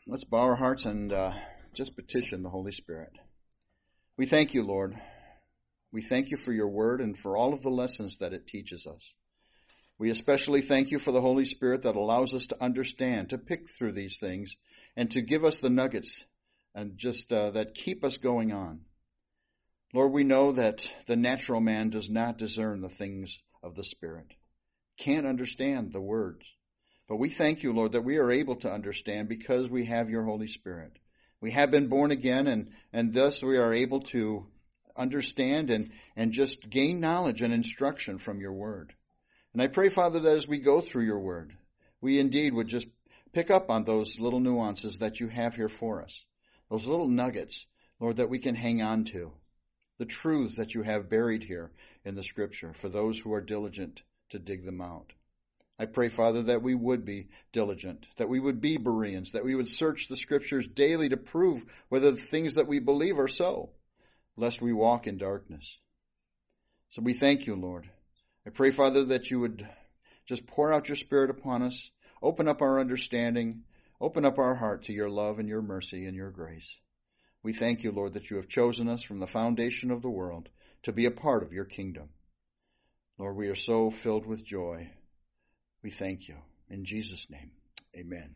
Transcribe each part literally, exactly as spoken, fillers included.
Let's bow our hearts and uh, just petition the Holy Spirit. We thank you, Lord. We thank you for your word and for all of the lessons that it teaches us. We especially thank you for the Holy Spirit that allows us to understand, to pick through these things, and to give us the nuggets and just uh, that keep us going on. Lord, we know that the natural man does not discern the things of the Spirit, can't understand the words. But we thank you, Lord, that we are able to understand because we have your Holy Spirit. We have been born again, and, and thus we are able to understand and, and just gain knowledge and instruction from your word. And I pray, Father, that as we go through your word, we indeed would just pick up on those little nuances that you have here for us, those little nuggets, Lord, that we can hang on to, the truths that you have buried here in the Scripture for those who are diligent to dig them out. I pray, Father, that we would be diligent, that we would be Bereans, that we would search the Scriptures daily to prove whether the things that we believe are so, lest we walk in darkness. So we thank you, Lord. I pray, Father, that you would just pour out your Spirit upon us, open up our understanding, open up our heart to your love and your mercy and your grace. We thank you, Lord, that you have chosen us from the foundation of the world to be a part of your kingdom. Lord, we are so filled with joy. We thank you. In Jesus' name, amen.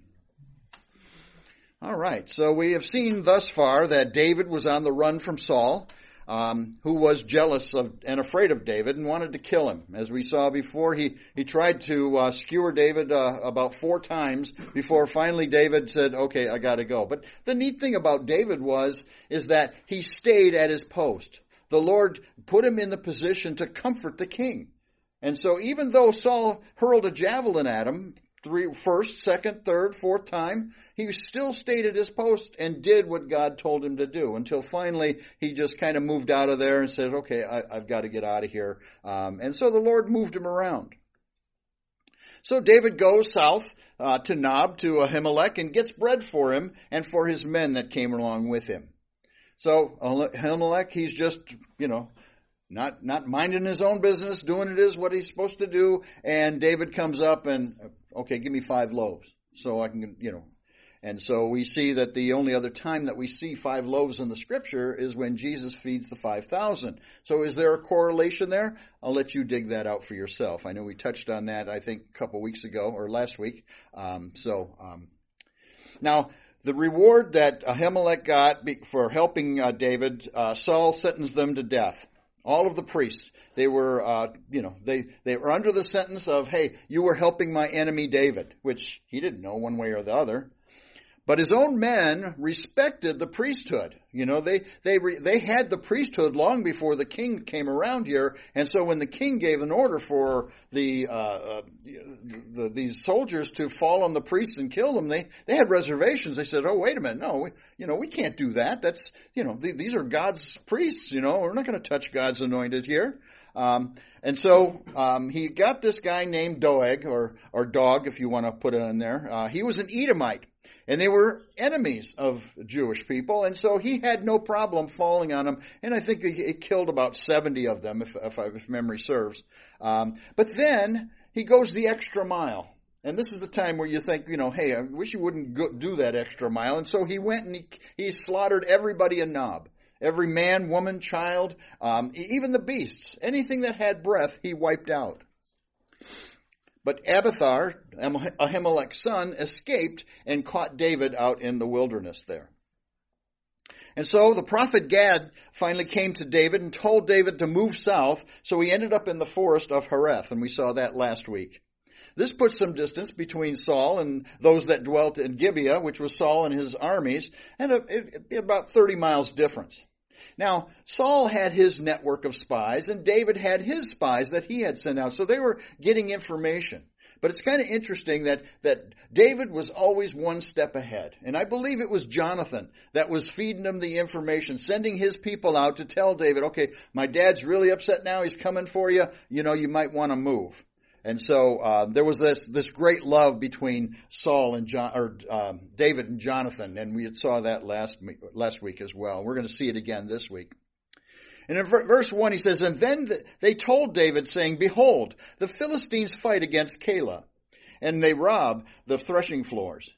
All right, so we have seen thus far that David was on the run from Saul, um, who was jealous of and afraid of David and wanted to kill him. As we saw before, he, he tried to uh, skewer David uh, about four times before finally David said, okay, I got to go. But the neat thing about David was, is that he stayed at his post. The Lord put him in the position to comfort the king. And so even though Saul hurled a javelin at him, three, first, second, third, fourth time, he still stayed at his post and did what God told him to do until finally he just kind of moved out of there and said, okay, I, I've got to get out of here. Um, and so the Lord moved him around. So David goes south uh, to Nob, to Ahimelech, and gets bread for him and for his men that came along with him. So Ahimelech, he's just, you know, Not not minding his own business, doing it is what he's supposed to do. And David comes up and, okay, give me five loaves so I can, you know. And so we see that the only other time that we see five loaves in the Scripture is when Jesus feeds the five thousand. So is there a correlation there? I'll let you dig that out for yourself. I know we touched on that, I think, a couple weeks ago or last week. Um, so um, now, the reward that Ahimelech got for helping uh, David, uh, Saul sentenced them to death. All of the priests, they were, uh, you know, they, they were under the sentence of, hey, you were helping my enemy David, which he didn't know one way or the other. But his own men respected the priesthood. You know, they they re, they had the priesthood long before the king came around here. And so when the king gave an order for the, uh, uh, the these soldiers to fall on the priests and kill them, they they had reservations. They said, "Oh, wait a minute, no, we, you know, we can't do that. That's you know, th- these are God's priests. You know, we're not going to touch God's anointed here." Um, and so um, he got this guy named Doeg, or or Dog, if you want to put it in there. Uh, he was an Edomite. And they were enemies of Jewish people, and so he had no problem falling on them. And I think he killed about seventy of them, if, if, if memory serves. Um, but then he goes the extra mile. And this is the time where you think, you know, hey, I wish you wouldn't go, do that extra mile. And so he went and he, he slaughtered everybody in Nob. Every man, woman, child, um, even the beasts. Anything that had breath, he wiped out. But Abiathar, Ahimelech's son, escaped and caught David out in the wilderness there. And so the prophet Gad finally came to David and told David to move south, so he ended up in the forest of Hereth, and we saw that last week. This put some distance between Saul and those that dwelt in Gibeah, which was Saul and his armies, and a, a, about thirty miles difference. Now, Saul had his network of spies, and David had his spies that he had sent out. So they were getting information. But it's kind of interesting that, that David was always one step ahead. And I believe it was Jonathan that was feeding him the information, sending his people out to tell David, okay, my dad's really upset now. He's coming for you. You know, you might want to move. And so uh, there was this this great love between Saul and John, or um, David and Jonathan, and we had saw that last last week as well. We're going to see it again this week. And in verse one, he says, "And then they told David, saying, Behold, the Philistines fight against Keilah, and they rob the threshing floors."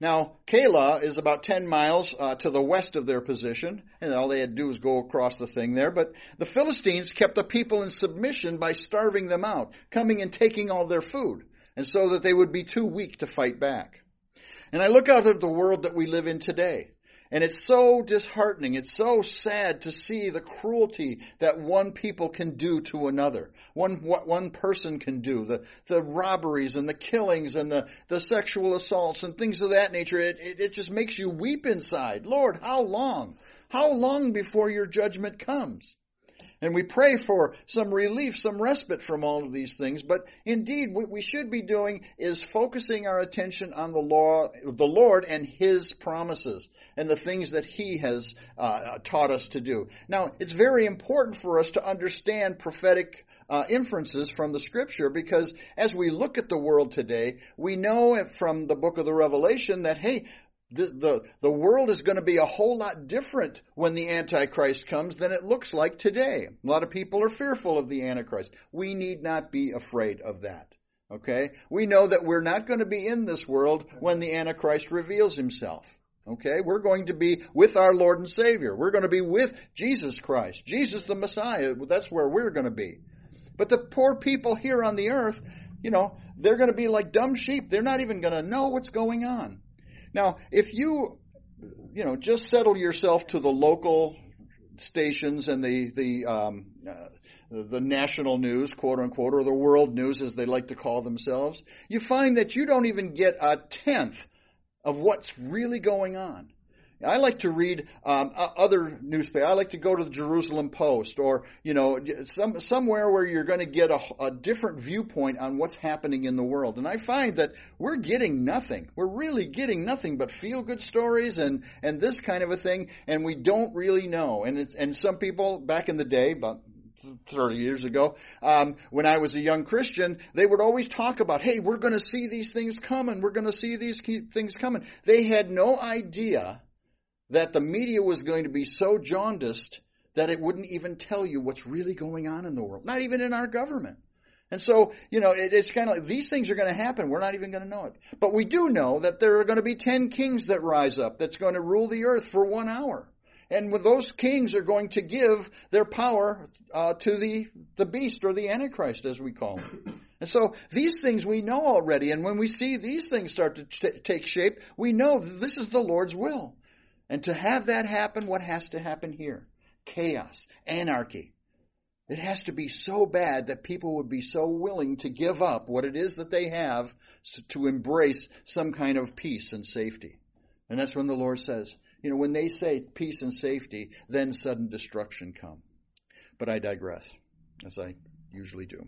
Now, Keilah is about ten miles uh, to the west of their position, and all they had to do was go across the thing there. But the Philistines kept the people in submission by starving them out, coming and taking all their food, and so that they would be too weak to fight back. And I look out at the world that we live in today, and it's so disheartening, it's so sad to see the cruelty that one people can do to another. One, what one person can do, the, the robberies and the killings and the, the sexual assaults and things of that nature. It, it, it just makes you weep inside. Lord, how long? How long before your judgment comes? And we pray for some relief, some respite from all of these things. But indeed, what we should be doing is focusing our attention on the law, the Lord and His promises and the things that He has uh, taught us to do. Now, it's very important for us to understand prophetic uh, inferences from the Scripture, because as we look at the world today, we know from the book of the Revelation that, hey, The, the, the world is going to be a whole lot different when the Antichrist comes than it looks like today. A lot of people are fearful of the Antichrist. We need not be afraid of that. Okay? We know that we're not going to be in this world when the Antichrist reveals himself. Okay? We're going to be with our Lord and Savior. We're going to be with Jesus Christ. Jesus the Messiah. That's where we're going to be. But the poor people here on the earth, you know, they're going to be like dumb sheep. They're not even going to know what's going on. Now, if you, you know, just settle yourself to the local stations and the the um, uh, the national news, quote unquote, or the world news, as they like to call themselves, you find that you don't even get a tenth of what's really going on. I like to read um, other newspapers. I like to go to the Jerusalem Post, or you know, some somewhere where you're going to get a, a different viewpoint on what's happening in the world. And I find that we're getting nothing. We're really getting nothing but feel-good stories and and this kind of a thing, and we don't really know. And it's, and some people back in the day, about thirty years ago, um, when I was a young Christian, they would always talk about, hey, we're going to see these things coming. We're going to see these things coming. They had no idea that the media was going to be so jaundiced that it wouldn't even tell you what's really going on in the world, not even in our government. And so, you know, it, it's kind of like these things are going to happen. We're not even going to know it. But we do know that there are going to be ten kings that rise up that's going to rule the earth for one hour. And with those kings are going to give their power uh, to the, the beast, or the Antichrist, as we call him. And so these things we know already. And when we see these things start to t- take shape, we know that this is the Lord's will. And to have that happen, what has to happen here? Chaos, anarchy. It has to be so bad that people would be so willing to give up what it is that they have to embrace some kind of peace and safety. And that's when the Lord says, you know, when they say peace and safety, then sudden destruction come. But I digress, as I usually do.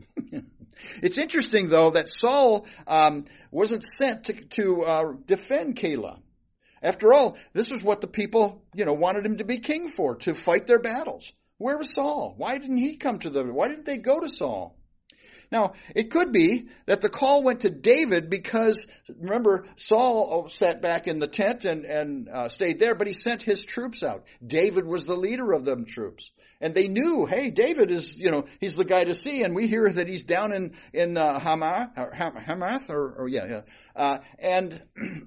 It's interesting, though, that Saul um, wasn't sent to, to uh, defend Keilah. After all, this was what the people, you know, wanted him to be king for, to fight their battles. Where was Saul? Why didn't he come to them? Why didn't they go to Saul? Now, it could be that the call went to David because, remember, Saul sat back in the tent and, and uh, stayed there, but he sent his troops out. David was the leader of them troops. And they knew, hey, David is, you know, he's the guy to see. And we hear that he's down in, in uh, Hamath, or, Hamath, or, or yeah, yeah. Uh, and...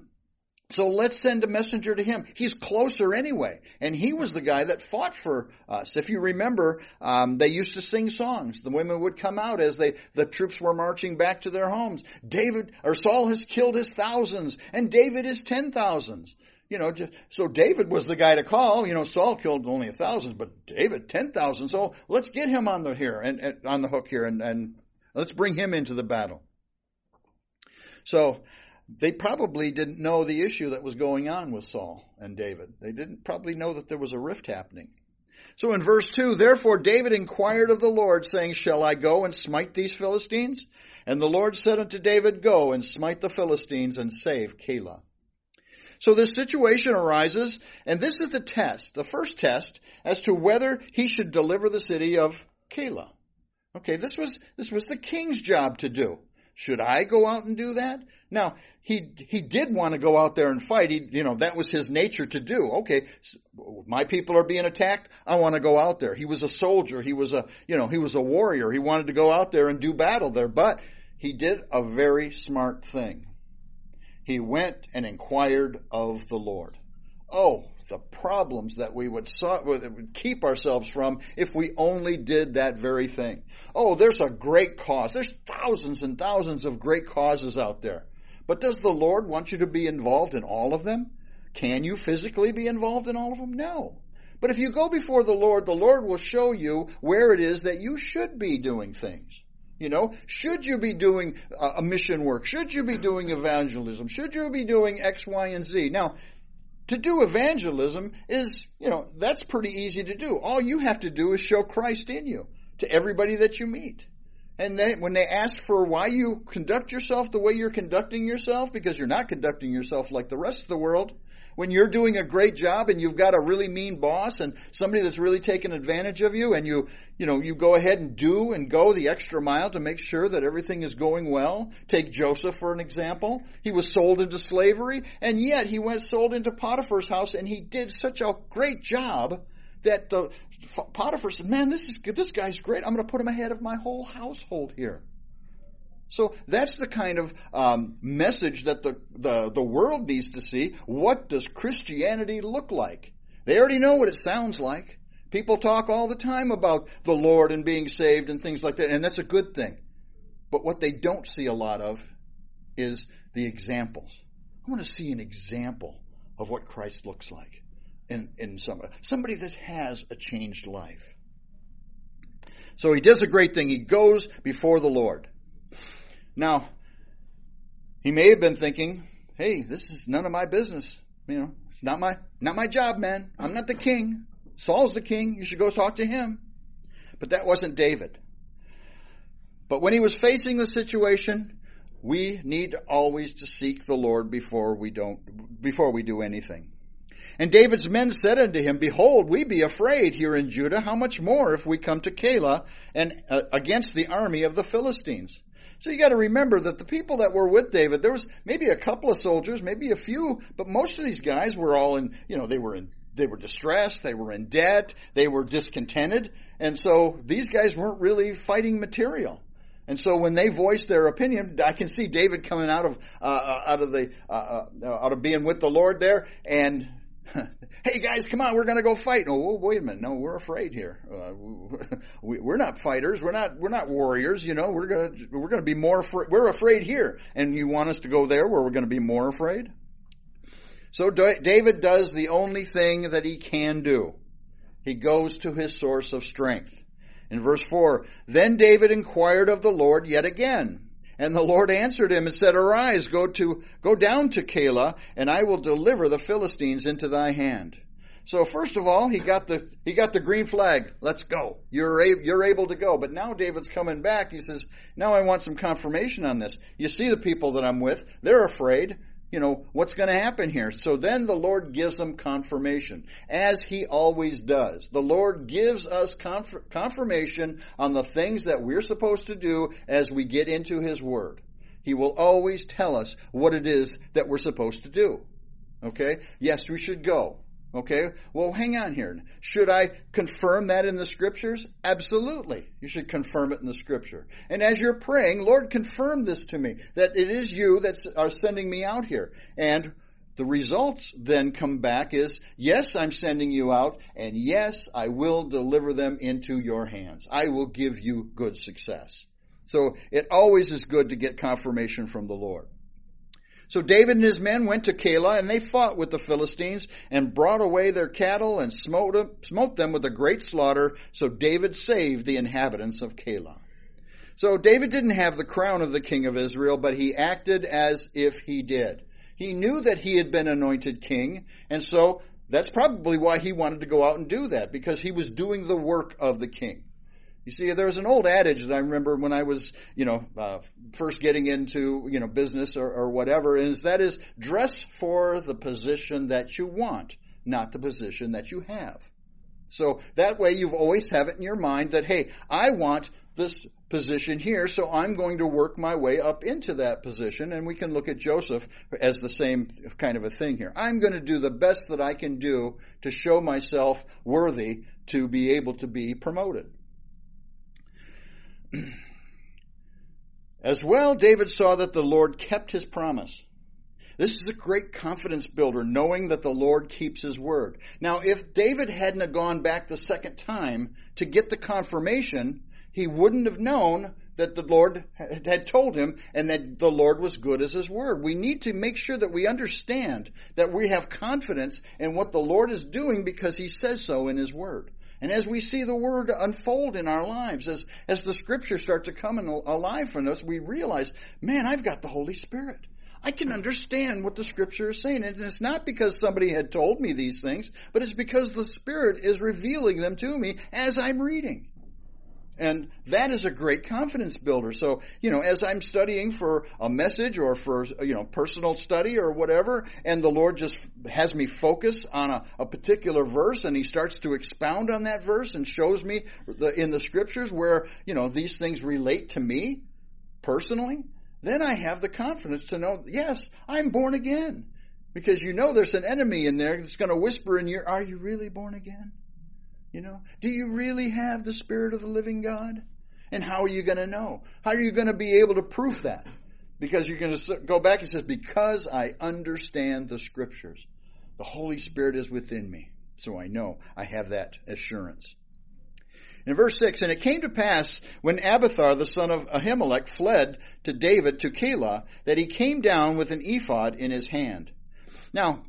So let's send a messenger to him. He's closer anyway. And he was the guy that fought for us. If you remember, um, they used to sing songs. The women would come out as they, the troops were marching back to their homes. David, or Saul has killed his thousands, and David his ten thousands. You know, just, so David was the guy to call. You know, Saul killed only a thousand, but David ten thousand. So let's get him on the here and, and on the hook here, and, and let's bring him into the battle. So they probably didn't know the issue that was going on with Saul and David. They didn't probably know that there was a rift happening. So in verse two, therefore David inquired of the Lord, saying, shall I go and smite these Philistines? And the Lord said unto David, go and smite the Philistines and save Keilah. So this situation arises, and this is the test, the first test, as to whether he should deliver the city of Keilah. Okay, this was this was the king's job to do. Should I go out and do that? Now, he he did want to go out there and fight. He, you know, that was his nature to do. Okay, my people are being attacked. I want to go out there. He was a soldier. He was a, you know, he was a warrior. He wanted to go out there and do battle there. But he did a very smart thing. he went and inquired of the Lord. Oh, the problems that we would, so, would keep ourselves from if we only did that very thing. Oh, there's a great cause. There's thousands and thousands of great causes out there. But does the Lord want you to be involved in all of them? Can you physically be involved in all of them? No. But if you go before the Lord, the Lord will show you where it is that you should be doing things. You know, should you be doing a mission work? Should you be doing evangelism? Should you be doing X, Y, and Z? Now, to do evangelism is, you know, that's pretty easy to do. All you have to do is show Christ in you to everybody that you meet. And they, when they ask for why you conduct yourself the way you're conducting yourself, because you're not conducting yourself like the rest of the world, when you're doing a great job and you've got a really mean boss and somebody that's really taking advantage of you, and you, you know, you go ahead and do and go the extra mile to make sure that everything is going well. Take Joseph for an example. He was sold into slavery, and yet he went sold into Potiphar's house, and he did such a great job that the Potiphar said, "Man, this is this guy's great. I'm going to put him ahead of my whole household here." So that's the kind of um, message that the, the, the world needs to see. What does Christianity look like? They already know what it sounds like. People talk all the time about the Lord and being saved and things like that, and that's a good thing. But what they don't see a lot of is the examples. I want to see an example of what Christ looks like in, in somebody, somebody that has a changed life. So he does a great thing. He goes before the Lord. Now, he may have been thinking, hey, this is none of my business. You know, it's not my not my job, man. I'm not the king. Saul's the king. You should go talk to him. But that wasn't David. But when he was facing the situation, we need always to seek the Lord before we don't before we do anything. And David's men said unto him, Behold, we be afraid here in Judah. How much more if we come to Keilah and uh, against the army of the Philistines? So you got to remember that the people that were with David, there was maybe a couple of soldiers, maybe a few, but most of these guys were all in, you know, they were in, they were distressed, they were in debt, they were discontented, and so these guys weren't really fighting material. And so when they voiced their opinion, I can see David coming out of uh, out of the uh, out of being with the Lord there, and hey guys, come on, we're going to go fight. Oh, wait a minute, no, we're afraid here. Uh, we, we're not fighters. We're not. We're not warriors. You know, we're going to we're going to be more. Afraid. We're afraid here, and you want us to go there where we're going to be more afraid? So David does the only thing that he can do. He goes to his source of strength. In verse four, then David inquired of the Lord yet again. And the Lord answered him and said, Arise, go to go down to Keilah, and I will deliver the Philistines into thy hand. So first of all, he got the he got the green flag. Let's go. You're a, you're able to go. But now David's coming back. He says, now I want some confirmation on this. You see the people that I'm with. They're afraid. You know, what's going to happen here? So then the Lord gives them confirmation, as he always does. The Lord gives us conf- confirmation on the things that we're supposed to do as we get into his word. He will always tell us what it is that we're supposed to do. Okay? Yes, we should go. Okay? Well, hang on here. Should I confirm that in the scriptures? Absolutely. You should confirm it in the scripture. And as you're praying, Lord, confirm this to me, that it is you that are sending me out here. And the results then come back is, yes, I'm sending you out, and yes, I will deliver them into your hands. I will give you good success. So it always is good to get confirmation from the Lord. So David and his men went to Keilah, and they fought with the Philistines and brought away their cattle and smote them, smote them with a great slaughter. So David saved the inhabitants of Keilah. So David didn't have the crown of the king of Israel, but he acted as if he did. He knew that he had been anointed king, and so that's probably why he wanted to go out and do that, because he was doing the work of the king. You see, there was an old adage that I remember when I was, you know, uh, first getting into, you know, business or, or whatever, is that is dress for the position that you want, not the position that you have. So that way you've always have it in your mind that, hey, I want this position here, so I'm going to work my way up into that position. And we can look at Joseph as the same kind of a thing here. I'm going to do the best that I can do to show myself worthy to be able to be promoted. As well, David saw that the Lord kept his promise. This is a great confidence builder, knowing that the Lord keeps his word. Now, if David hadn't have gone back the second time to get the confirmation, he wouldn't have known that the Lord had told him and that the Lord was good as his word. We need to make sure that we understand that we have confidence in what the Lord is doing because he says so in his word. And as we see the word unfold in our lives, as, as the scriptures start to come in alive for us, we realize, man, I've got the Holy Spirit. I can understand what the scripture is saying. And it's not because somebody had told me these things, but it's because the Spirit is revealing them to me as I'm reading. And that is a great confidence builder. So, you know, as I'm studying for a message or for, you know, personal study or whatever, and the Lord just has me focus on a, a particular verse, and he starts to expound on that verse and shows me the, in the scriptures where, you know, these things relate to me personally, then I have the confidence to know, yes, I'm born again. Because you know there's an enemy in there that's going to whisper in your, are you really born again? You know, do you really have the Spirit of the living God? And how are you going to know? How are you going to be able to prove that? Because you're going to go back and say, because I understand the scriptures. The Holy Spirit is within me. So I know I have that assurance. In verse six, and it came to pass when Abiathar the son of Ahimelech fled to David to Keilah, that he came down with an ephod in his hand. Now,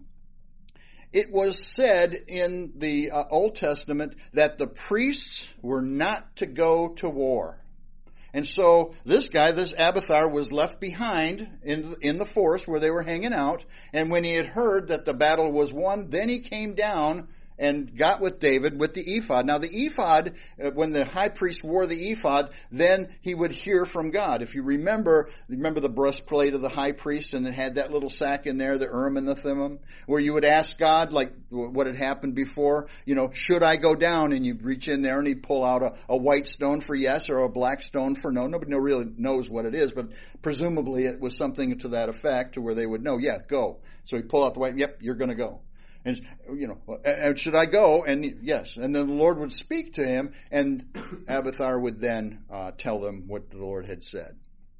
it was said in the uh, Old Testament that the priests were not to go to war. And so this guy, this Abiathar, was left behind in, in the forest where they were hanging out. And when he had heard that the battle was won, then he came down and got with David with the ephod. Now the ephod, when the high priest wore the ephod, then he would hear from God. If you remember, remember the breastplate of the high priest, and it had that little sack in there, the Urim and the Thummim, where you would ask God, like what had happened before, you know, should I go down? And you'd reach in there and he'd pull out a, a white stone for yes or a black stone for no. Nobody really knows what it is, but presumably it was something to that effect to where they would know, yeah, go. So he'd pull out the white, yep, you're going to go. And, you know, and should I go? And yes. And then the Lord would speak to him, and Abiathar would then uh, tell them what the Lord had said.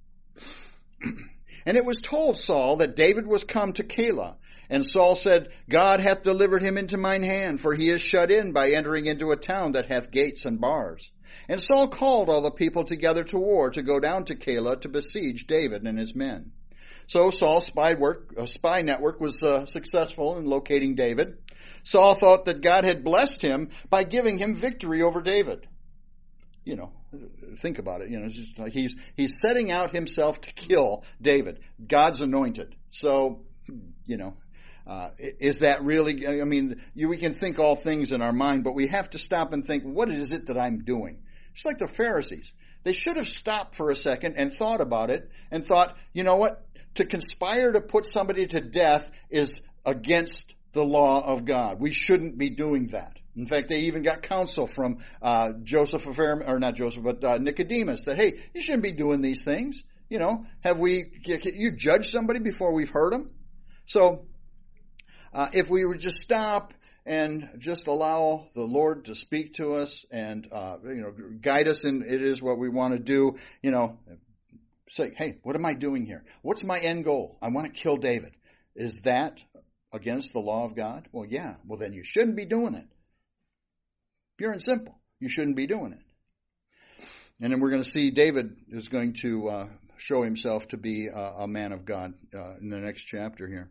And it was told Saul that David was come to Keilah. And Saul said, God hath delivered him into mine hand, for he is shut in by entering into a town that hath gates and bars. And Saul called all the people together to war to go down to Keilah to besiege David and his men. So Saul's spy work, uh, spy network was uh, successful in locating David. Saul thought that God had blessed him by giving him victory over David. You know, think about it. You know, it's just like he's he's setting out himself to kill David, God's anointed. So, you know, uh, is that really? I mean, you, we can think all things in our mind, but we have to stop and think, what is it that I'm doing? It's like the Pharisees. They should have stopped for a second and thought about it and thought, you know what? To conspire to put somebody to death is against the law of God. We shouldn't be doing that. In fact, they even got counsel from uh, Joseph of Arimathea, or not Joseph, but uh, Nicodemus, that, hey, you shouldn't be doing these things. You know, have we, you judge somebody before we've heard them? So, uh, if we would just stop and just allow the Lord to speak to us and, uh, you know, guide us in it is what we want to do, you know, say, hey, what am I doing here? What's my end goal? I want to kill David. Is that against the law of God? Well, yeah. Well, then you shouldn't be doing it. Pure and simple. You shouldn't be doing it. And then we're going to see David is going to uh, show himself to be a, a man of God uh, in the next chapter here.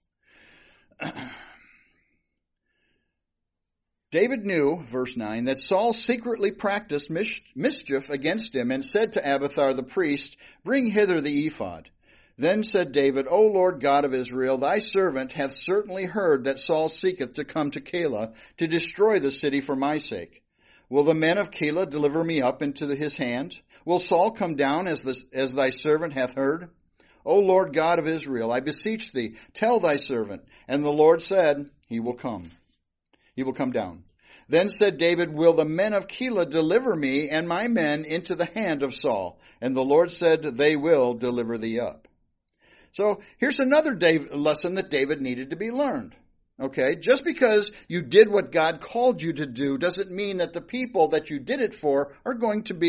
David knew, verse nine, that Saul secretly practiced mis- mischief against him and said to Abiathar the priest, bring hither the ephod. Then said David, O Lord God of Israel, thy servant hath certainly heard that Saul seeketh to come to Keilah to destroy the city for my sake. Will the men of Keilah deliver me up into the, his hand? Will Saul come down as, the, as thy servant hath heard? O Lord God of Israel, I beseech thee, tell thy servant. And the Lord said, he will come. He will come down. Then said David, will the men of Keilah deliver me and my men into the hand of Saul? And the Lord said, they will deliver thee up. So here's another David, lesson that David needed to be learned. Okay, just because you did what God called you to do doesn't mean that the people that you did it for are going to be,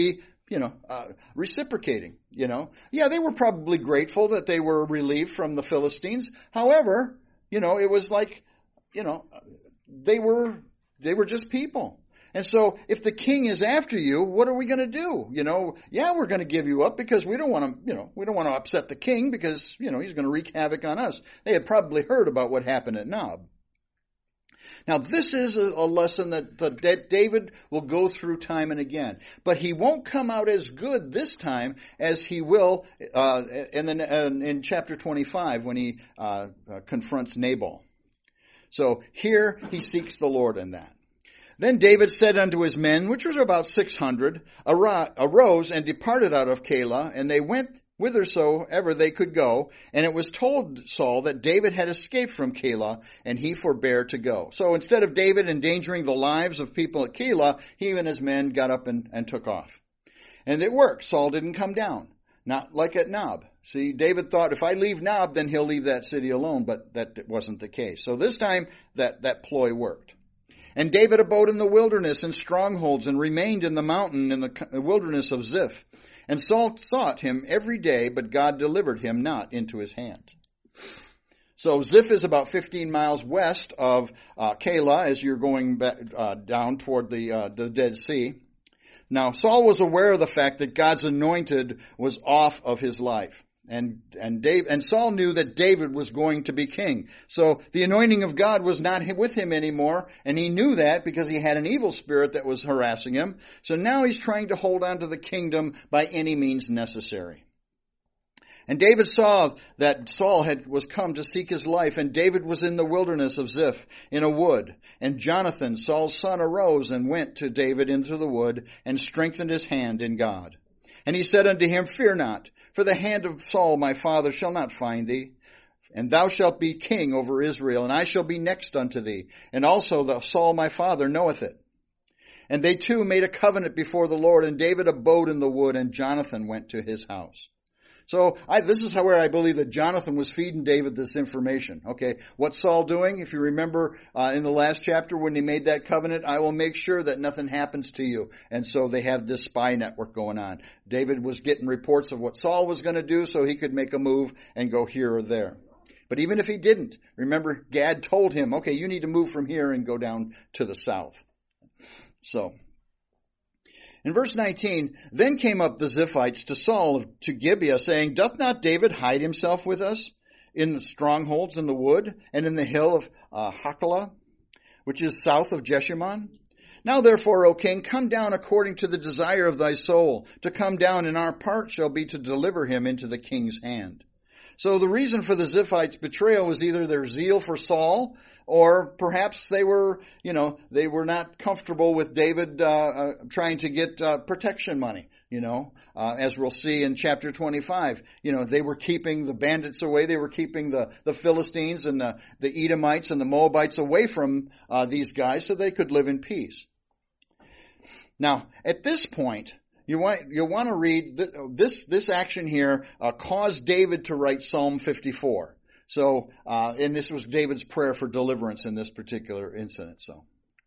you know, uh, reciprocating, you know. Yeah, they were probably grateful that they were relieved from the Philistines. However, you know, it was like, you know, they were, they were just people. And so if the king is after you, what are we going to do? You know, yeah, we're going to give you up because we don't want to, you know, we don't want to upset the king because, you know, he's going to wreak havoc on us. They had probably heard about what happened at Nob. Now, this is a, a lesson that, that David will go through time and again. But he won't come out as good this time as he will uh, in, the, in chapter twenty-five when he uh, uh, confronts Nabal. So here he seeks the Lord in that. Then David said unto his men, which was about six hundred, arose and departed out of Keilah, and they went whithersoever they could go. And it was told Saul that David had escaped from Keilah, and he forbare to go. So instead of David endangering the lives of people at Keilah, he and his men got up and, and took off. And it worked. Saul didn't come down. Not like at Nob. See, David thought, if I leave Nob, then he'll leave that city alone, but that wasn't the case. So this time, that, that ploy worked. And David abode in the wilderness in strongholds and remained in the mountain in the wilderness of Ziph. And Saul sought him every day, but God delivered him not into his hand. So Ziph is about fifteen miles west of uh, Keilah as you're going back, uh, down toward the, uh, the Dead Sea. Now Saul was aware of the fact that God's anointed was off of his life. And and Dave and Saul knew that David was going to be king. So the anointing of God was not with him anymore, and he knew that because he had an evil spirit that was harassing him. So now he's trying to hold on to the kingdom by any means necessary. And David saw that Saul had was come to seek his life, and David was in the wilderness of Ziph in a wood. And Jonathan, Saul's son, arose and went to David into the wood and strengthened his hand in God. And he said unto him, Fear not. For the hand of Saul my father shall not find thee, and thou shalt be king over Israel, and I shall be next unto thee, and also the Saul my father knoweth it. And they two made a covenant before the Lord, and David abode in the wood, and Jonathan went to his house. So I, this is how where I believe that Jonathan was feeding David this information. Okay, what's Saul doing? If you remember uh, in the last chapter when he made that covenant, I will make sure that nothing happens to you. And so they have this spy network going on. David was getting reports of what Saul was going to do so he could make a move and go here or there. But even if he didn't, remember Gad told him, okay, you need to move from here and go down to the south. So in verse nineteen, then came up the Ziphites to Saul to Gibeah, saying, Doth not David hide himself with us in the strongholds in the wood and in the hill of uh, Hachilah, which is south of Jeshimon? Now therefore, O king, come down according to the desire of thy soul. To come down in our part shall be to deliver him into the king's hand. So the reason for the Ziphites' betrayal was either their zeal for Saul, or perhaps they were, you know, they were not comfortable with David uh, uh, trying to get uh, protection money, you know, uh, as we'll see in chapter twenty-five. You know, they were keeping the bandits away. They were keeping the, the Philistines and the, the Edomites and the Moabites away from uh, these guys so they could live in peace. Now, at this point, you want you want to read th- this this action here uh, caused David to write Psalm fifty-four. So, uh, and this was David's prayer for deliverance in this particular incident. So,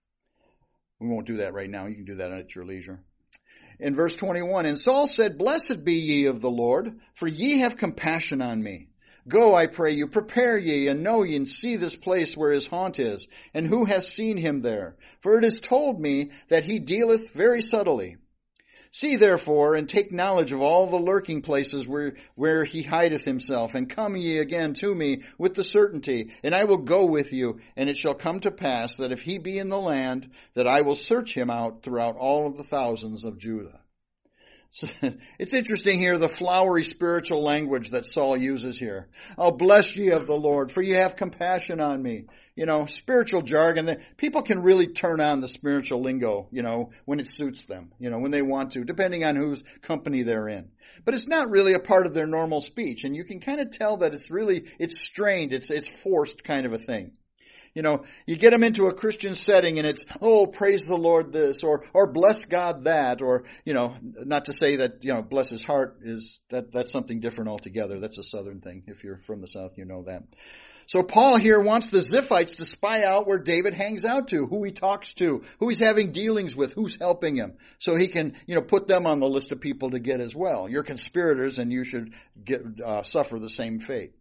we won't do that right now. You can do that at your leisure. In verse twenty-one, and Saul said, Blessed be ye of the Lord, for ye have compassion on me. Go, I pray you, prepare ye, and know ye, and see this place where his haunt is, and who hath seen him there? For it is told me that he dealeth very subtly. See therefore, and take knowledge of all the lurking places where, where he hideth himself, and come ye again to me with the certainty, and I will go with you, and it shall come to pass that if he be in the land, that I will search him out throughout all of the thousands of Judah. So, it's interesting here, the flowery spiritual language that Saul uses here. I'll bless ye of the Lord, for ye have compassion on me. You know, spiritual jargon. People can really turn on the spiritual lingo, you know, when it suits them, you know, when they want to, depending on whose company they're in. But it's not really a part of their normal speech, and you can kind of tell that it's really, it's strained, it's it's forced kind of a thing. You know, you get them into a Christian setting and it's, oh, praise the Lord this, or, or bless God that, or, you know, not to say that, you know, bless his heart is, that, that's something different altogether. That's a Southern thing. If you're from the South, you know that. So Paul here wants the Ziphites to spy out where David hangs out to, who he talks to, who he's having dealings with, who's helping him, so he can, you know, put them on the list of people to get as well. You're conspirators, and you should get uh, suffer the same fate.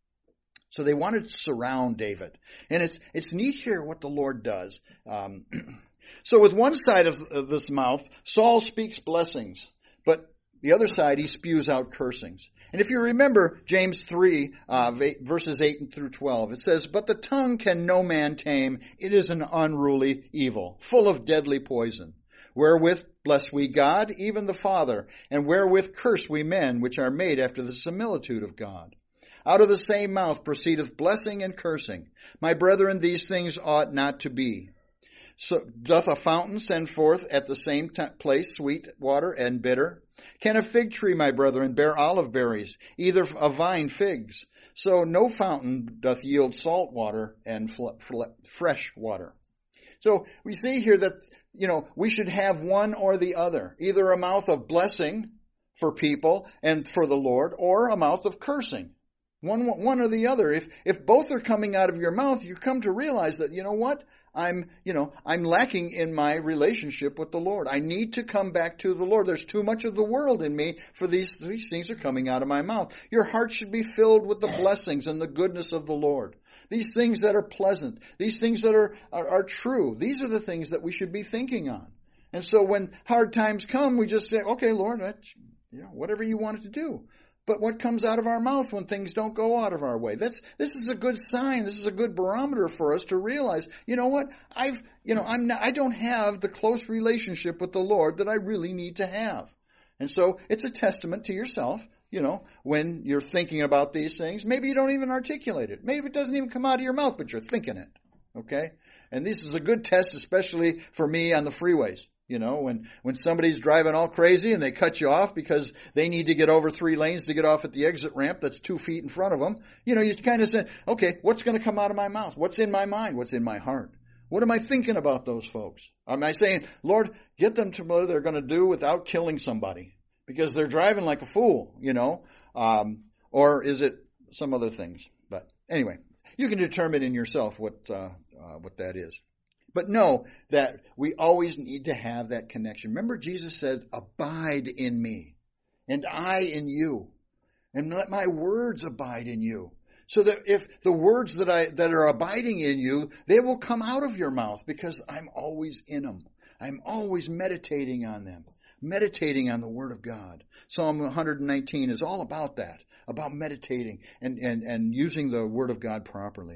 So they wanted to surround David, and it's it's neat here what the Lord does. Um, so with one side of, of this mouth, Saul speaks blessings, but the other side, he spews out cursings. And if you remember James three, uh, verses eight through twelve, it says, "But the tongue can no man tame. It is an unruly evil, full of deadly poison. Wherewith bless we God, even the Father, and wherewith curse we men, which are made after the similitude of God. Out of the same mouth proceedeth blessing and cursing. My brethren, these things ought not to be. So doth a fountain send forth at the same t- place sweet water and bitter? Can a fig tree, my brethren, bear olive berries, either a vine figs? So no fountain doth yield salt water and fl- fl- fresh water." So we see here that, you know, we should have one or the other, either a mouth of blessing for people and for the Lord, or a mouth of cursing. One, one or the other. If, if both are coming out of your mouth, you come to realize that, you know what? I'm, you know, I'm lacking in my relationship with the Lord. I need to come back to the Lord. There's too much of the world in me for these, these things are coming out of my mouth. Your heart should be filled with the blessings and the goodness of the Lord. These things that are pleasant, these things that are, are, are true, these are the things that we should be thinking on. And so when hard times come, we just say, okay, Lord, that's, you know, whatever you want it to do. But what comes out of our mouth when things don't go out of our way? That's, this is a good sign. This is a good barometer for us to realize, you know what? I've, you know, I'm not, I don't have the close relationship with the Lord that I really need to have. And so it's a testament to yourself, you know, when you're thinking about these things. Maybe you don't even articulate it. Maybe it doesn't even come out of your mouth, but you're thinking it. Okay? And this is a good test, especially for me on the freeways. You know, when, when somebody's driving all crazy and they cut you off because they need to get over three lanes to get off at the exit ramp that's two feet in front of them, you know, you kind of say, okay, what's going to come out of my mouth? What's in my mind? What's in my heart? What am I thinking about those folks? Am I saying, Lord, get them to what they're going to do without killing somebody because they're driving like a fool, you know? Um, or is it some other things? But anyway, you can determine in yourself what uh, uh, what that is. But know that we always need to have that connection. Remember, Jesus said, "Abide in me, and I in you, and let my words abide in you." So that if the words that I that are abiding in you, they will come out of your mouth because I'm always in them. I'm always meditating on them, meditating on the Word of God. Psalm one nineteen is all about that, about meditating and, and, and using the Word of God properly.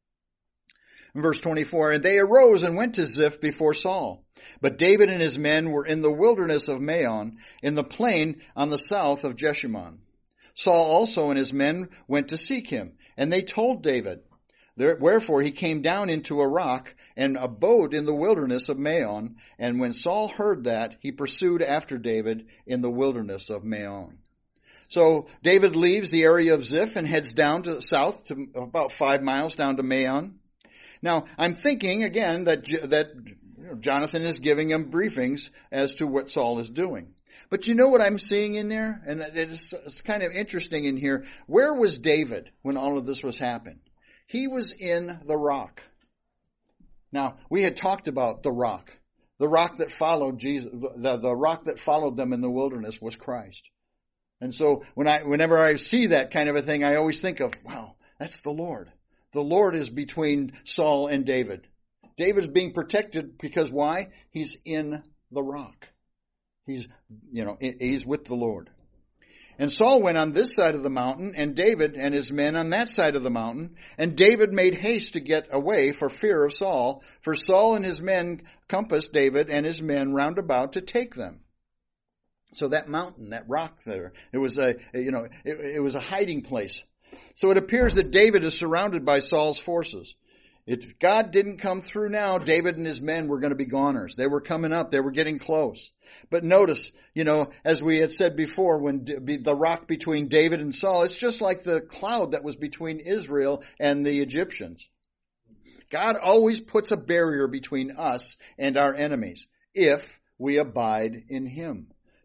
In verse twenty-four, "And they arose and went to Ziph before Saul. But David and his men were in the wilderness of Maon, in the plain on the south of Jeshimon. Saul also and his men went to seek him, and they told David. Wherefore he came down into a rock and abode in the wilderness of Maon. And when Saul heard that, he pursued after David in the wilderness of Maon." So David leaves the area of Ziph and heads down to south to about five miles down to Maon. Now, I'm thinking, again, that that you know, Jonathan is giving him briefings as to what Saul is doing. But you know what I'm seeing in there? And it's, it's kind of interesting in here. Where was David when all of this was happening? He was in the rock. Now, we had talked about the rock. The rock that followed Jesus, the, the rock that followed them in the wilderness was Christ. And so when I, whenever I see that kind of a thing, I always think of, wow, that's the Lord. The Lord is between Saul and David. David is being protected because why? He's in the rock. He's, you know, he's with the Lord. And Saul went on this side of the mountain, and David and his men on that side of the mountain. And David made haste to get away for fear of Saul, for Saul and his men compassed David and his men round about to take them. So that mountain, that rock there, it was a, you know, it, it was a hiding place. So it appears that David is surrounded by Saul's forces. If God didn't come through now, David and his men were going to be goners. They were coming up. They were getting close. But notice, you know, as we had said before, when the rock between David and Saul, it's just like the cloud that was between Israel and the Egyptians. God always puts a barrier between us and our enemies if we abide in Him.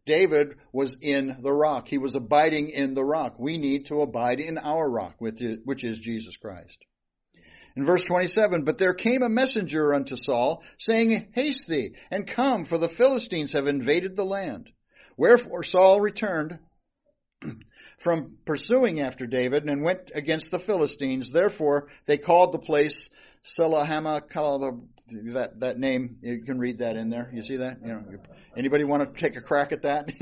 David was in the rock. He was abiding in the rock. We need to abide in our rock, which is Jesus Christ. In verse twenty-seven, but there came a messenger unto Saul, saying, Haste thee, and come, for the Philistines have invaded the land. Wherefore Saul returned from pursuing after David, and went against the Philistines. Therefore they called the place Selahama, that that name. You can read that in there. You see that? You know, anybody want to take a crack at that?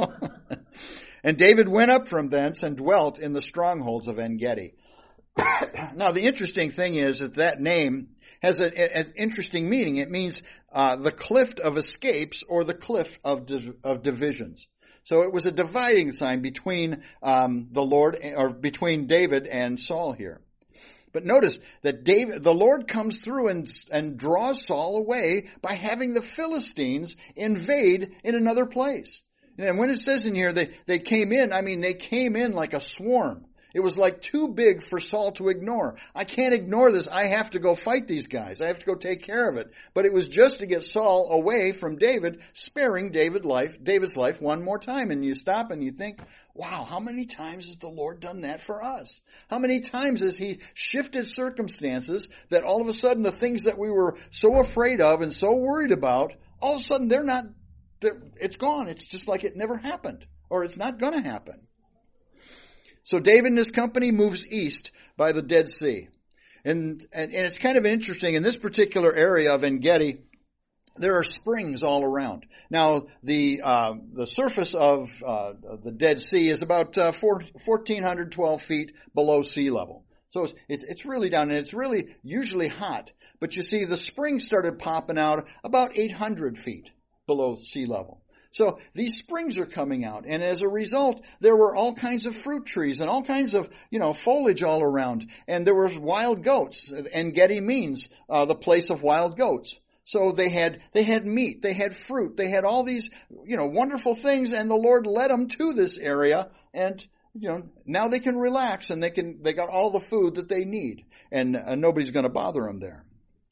And David went up from thence and dwelt in the strongholds of En-Gedi. Now, the interesting thing is that that name has a, a, an interesting meaning. It means uh, the cliff of escapes, or the cliff of div- of divisions. So it was a dividing sign between um, the Lord, or between David and Saul here. But notice that David, the Lord comes through and and draws Saul away by having the Philistines invade in another place. And when it says in here they they came in, I mean they came in like a swarm. It was like too big for Saul to ignore. I can't ignore this. I have to go fight these guys. I have to go take care of it. But it was just to get Saul away from David, sparing David life, David's life one more time. And you stop and you think, wow, how many times has the Lord done that for us? How many times has He shifted circumstances that all of a sudden the things that we were so afraid of and so worried about, all of a sudden they're not, they're, it's gone. It's just like it never happened, or it's not going to happen. So David and his company moves east by the Dead Sea. And, and, and it's kind of interesting, in this particular area of En-Gedi, there are springs all around. Now, the uh, the surface of uh, the Dead Sea is about uh, four, one thousand four hundred twelve feet below sea level. So it's, it's it's really down, and it's really usually hot. But you see, the springs started popping out about eight hundred feet below sea level. So these springs are coming out, and as a result, there were all kinds of fruit trees and all kinds of, you know, foliage all around. And there was wild goats. En-Gedi means uh, the place of wild goats. So they had they had meat, they had fruit, they had all these, you know, wonderful things, and the Lord led them to this area, and you know, now they can relax, and they can they got all the food that they need, and uh, nobody's going to bother them there.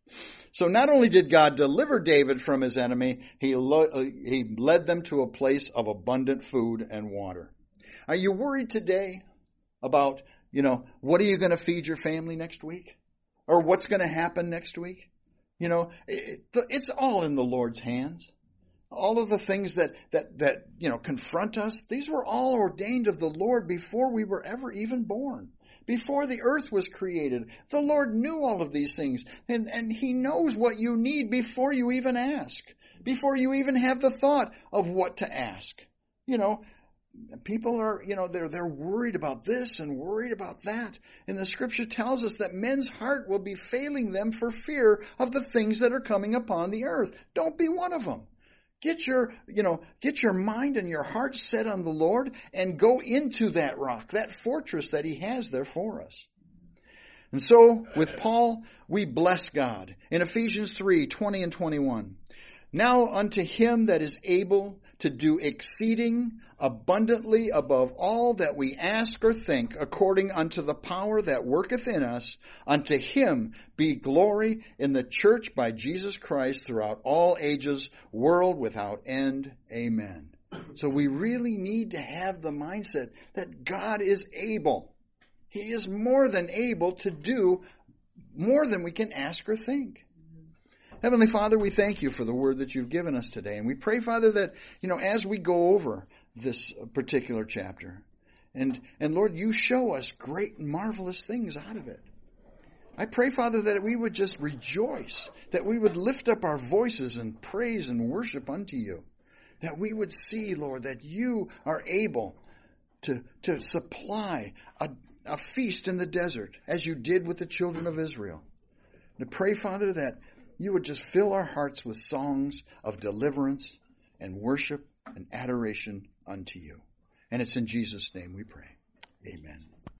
So not only did God deliver David from his enemy, he, lo- he led them to a place of abundant food and water. Are you worried today about, you know, what are you going to feed your family next week? Or what's going to happen next week? You know, it, it's all in the Lord's hands. All of the things that, that, that, you know, confront us, these were all ordained of the Lord before we were ever even born. Before the earth was created, the Lord knew all of these things, and, and He knows what you need before you even ask, before you even have the thought of what to ask. You know, people are, you know, they're they're worried about this and worried about that, and the Scripture tells us that men's heart will be failing them for fear of the things that are coming upon the earth. Don't be one of them. Get your, you know, get your mind and your heart set on the Lord and go into that rock, that fortress that He has there for us. And so, with Paul, we bless God. In Ephesians three, twenty and twenty-one. Now unto Him that is able to do exceeding abundantly above all that we ask or think, according unto the power that worketh in us, unto Him be glory in the church by Jesus Christ throughout all ages, world without end. Amen. So we really need to have the mindset that God is able. He is more than able to do more than we can ask or think. Heavenly Father, we thank You for the word that You've given us today. And we pray, Father, that, you know, as we go over this particular chapter, and, and Lord, You show us great and marvelous things out of it. I pray, Father, that we would just rejoice, that we would lift up our voices in praise and worship unto You, that we would see, Lord, that You are able to, to supply a, a feast in the desert, as You did with the children of Israel. And I pray, Father, that You would just fill our hearts with songs of deliverance and worship and adoration unto You. And it's in Jesus' name we pray. Amen.